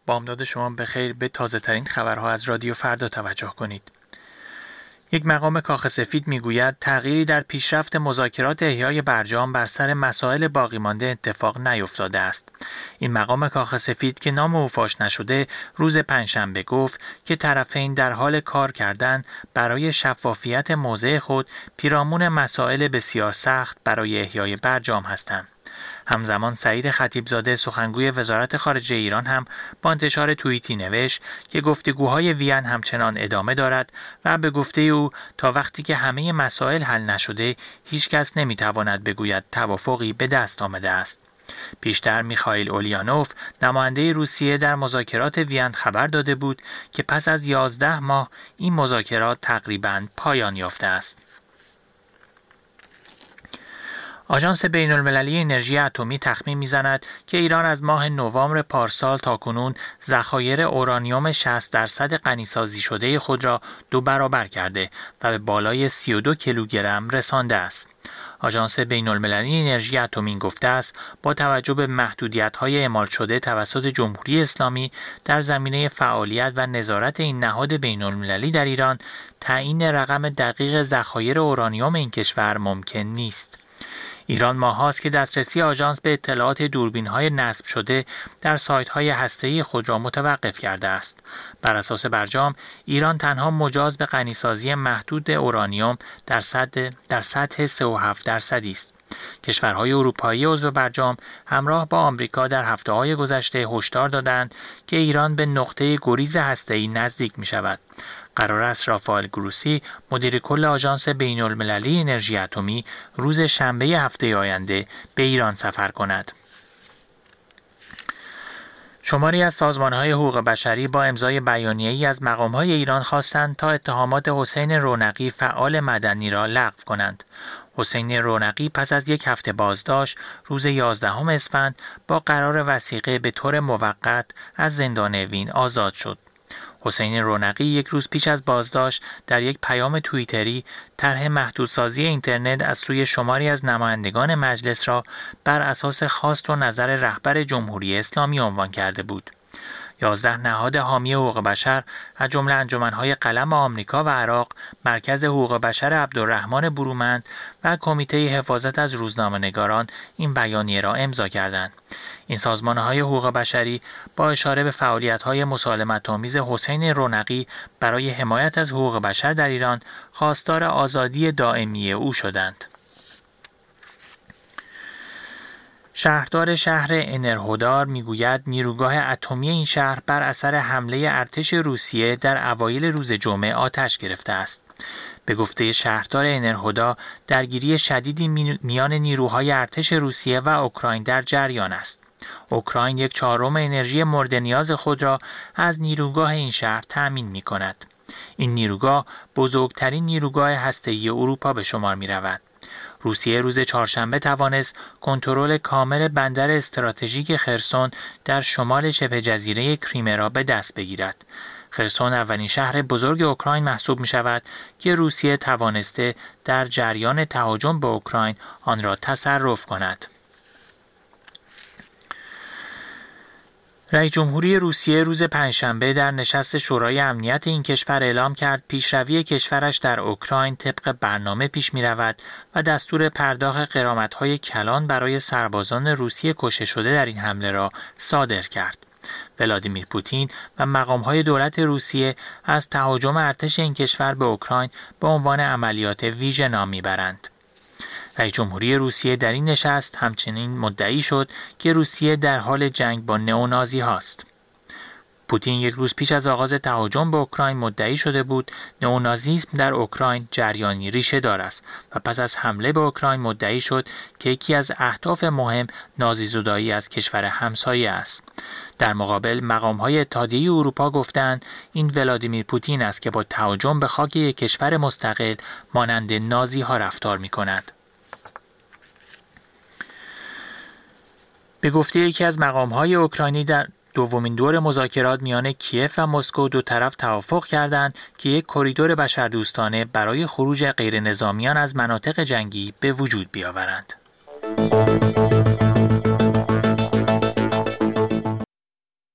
بامداد شما بخیر. به تازه ترین خبرها از رادیو فردا توجه کنید. یک مقام کاخ سفید میگوید تغییری در پیشرفت مذاکرات احیای برجام بر سر مسائل باقی مانده اتفاق نیفتاده است. این مقام کاخ سفید که نام او فاش نشده روز پنجشنبه گفت که طرفین در حال کار کردن برای شفافیت موضع خود پیرامون مسائل بسیار سخت برای احیای برجام هستند. همزمان سعید خطیبزاده سخنگوی وزارت خارجه ایران هم با انتشار توییتی نوشت که گفتگوهای وین همچنان ادامه دارد و به گفته او تا وقتی که همه مسائل حل نشده هیچ کس نمیتواند بگوید توافقی به دست آمده است. پیشتر میخائیل اولیانوف نماینده روسیه در مذاکرات وین خبر داده بود که پس از 11 ماه این مذاکرات تقریباً پایان یافته است. آژانس بین‌المللی انرژی اتمی تخمین می‌زند که ایران از ماه نوامبر پارسال تاکنون ذخایر اورانیوم 60% غنی‌سازی شده خود را 2 برابر کرده و به بالای 32 کیلوگرم رسانده است. آژانس بین‌المللی انرژی اتمی گفته است با توجه به محدودیت‌های اعمال شده توسط جمهوری اسلامی در زمینه فعالیت و نظارت این نهاد بین‌المللی در ایران، تعیین رقم دقیق ذخایر اورانیوم این کشور ممکن نیست. ایران ماهاست که دسترسی آژانس به اطلاعات دوربین‌های نصب شده در سایت‌های هسته‌ای خود را متوقف کرده است. بر اساس برجام، ایران تنها مجاز به غنی‌سازی محدود اورانیوم در سطح 3.7% است. کشورهای اروپایی عضو برجام همراه با آمریکا در هفته‌های گذشته هشدار دادند که ایران به نقطه گریز هسته‌ای نزدیک می‌شود. قرار است رافائل گروسی مدیر کل آژانس بین‌المللی انرژی اتمی روز شنبه هفته آینده به ایران سفر کند. شماری از سازمان‌های حقوق بشری با امضای بیانیه‌ای از مقام‌های ایران خواستند تا اتهامات حسین رونقی فعال مدنی را لغو کنند. حسین رونقی پس از یک هفته بازداشت روز 11 اسفند با قرار وثیقه به طور موقت از زندان وین آزاد شد. حسین رونقی یک روز پیش از بازداشت در یک پیام توییتری طرح محدودسازی اینترنت از سوی شماری از نمایندگان مجلس را بر اساس خواست و نظر رهبر جمهوری اسلامی عنوان کرده بود. 11 نهاد حامی حقوق بشر از جمله انجمن‌های قلم آمریکا و عراق، مرکز حقوق بشر عبدالرحمن برومند و کمیته حفاظت از روزنامه‌نگاران این بیانیه را امضا کردند. این سازمان‌های حقوق بشری با اشاره به فعالیت‌های مسالمت‌آمیز حسین رونقی برای حمایت از حقوق بشر در ایران خواستار آزادی دائمی او شدند. شهردار شهر انرهودار میگوید نیروگاه اتمی این شهر بر اثر حمله ارتش روسیه در اوایل روز جمعه آتش گرفته است. به گفته شهردار انرهودا درگیری شدیدی میان نیروهای ارتش روسیه و اوکراین در جریان است. اوکراین 1/4 انرژی مورد نیاز خود را از نیروگاه این شهر تأمین می کند. این نیروگاه بزرگترین نیروگاه هسته‌ای اروپا به شمار می رود. روسیه روز چهارشنبه توانست کنترل کامل بندر استراتژیک خرسون در شمال شبه جزیره کریمه را به دست بگیرد. خرسون اولین شهر بزرگ اوکراین محسوب می شود که روسیه توانسته در جریان تهاجم به اوکراین آن را تصرف کند. رئیس جمهوری روسیه روز پنجشنبه در نشست شورای امنیت این کشور اعلام کرد پیشروی کشورش در اوکراین طبق برنامه پیش می رود و دستور پرداخت غرامت‌های کلان برای سربازان روسیه کشته شده در این حمله را صادر کرد. ولادیمیر پوتین و مقام‌های دولت روسیه از تهاجم ارتش این کشور به اوکراین به عنوان عملیات ویژه نام می‌برند. رئیس جمهوری روسیه در این نشست همچنین مدعی شد که روسیه در حال جنگ با نئونازی هاست. پوتین یک روز پیش از آغاز تهاجم به اوکراین مدعی شده بود نئونازیسم در اوکراین جریانی ریشه دار است و پس از حمله به اوکراین مدعی شد که یکی از اهداف مهم نازیزدایی از کشور همسایه است. در مقابل مقام‌های اتحادیه اروپا گفتند این ولادیمیر پوتین است که با تهاجم به خاک یک کشور مستقل مانند نازی‌ها رفتار می‌کند. به گفته یکی از مقام‌های اوکراینی در دومین دور مذاکرات میان کیف و مسکو دو طرف توافق کردند که یک کریدور بشردوستانه برای خروج غیرنظامیان از مناطق جنگی به وجود بیاورند.